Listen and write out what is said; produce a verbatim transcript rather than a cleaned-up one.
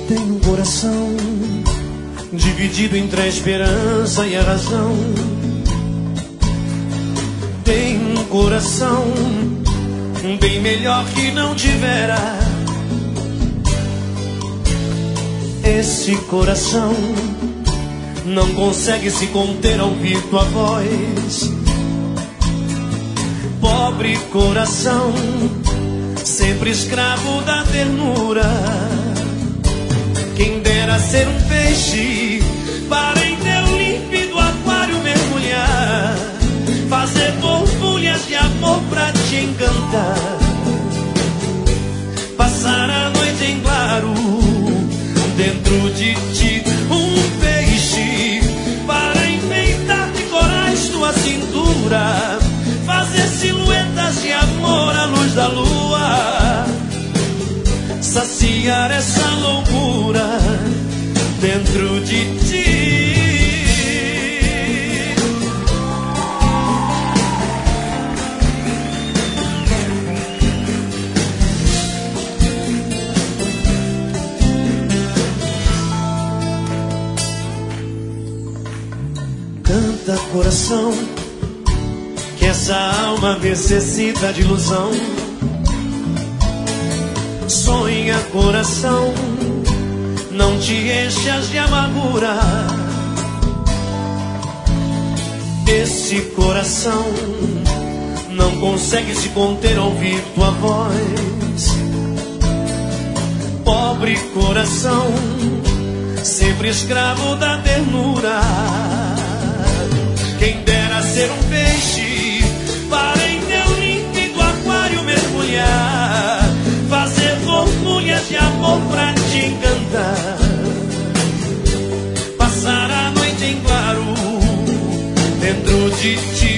Tem um coração dividido entre a esperança e a razão. Tem um coração bem melhor que não tivera. Esse coração não consegue se conter ao ouvir tua voz. Pobre coração, sempre escravo da ternura. Quem dera ser um peixe para em teu límpido aquário mergulhar, fazer borbulhas de amor pra te encantar, passar a noite em claro dentro de ti. Um peixe para enfeitar de corais tua cintura, fazer silhuetas de amor à luz da lua, saciar essa loucura dentro de ti. Canta, coração, que essa alma necessita de ilusão. Sonha, coração, não te enchas de amargura. Esse coração não consegue se conter ao ouvir tua voz. Pobre coração, sempre escravo da ternura. Quem dera ser um peixe para em teu límpido aquário mergulhar, fazer borbulhas de amor pra te encantar, passar a noite em claro dentro de ti.